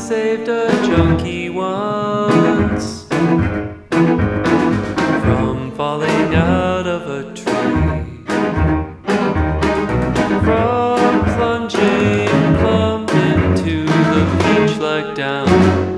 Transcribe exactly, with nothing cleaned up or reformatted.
saved a junkie once from falling out of a tree, from plunging plumb into the beach like down.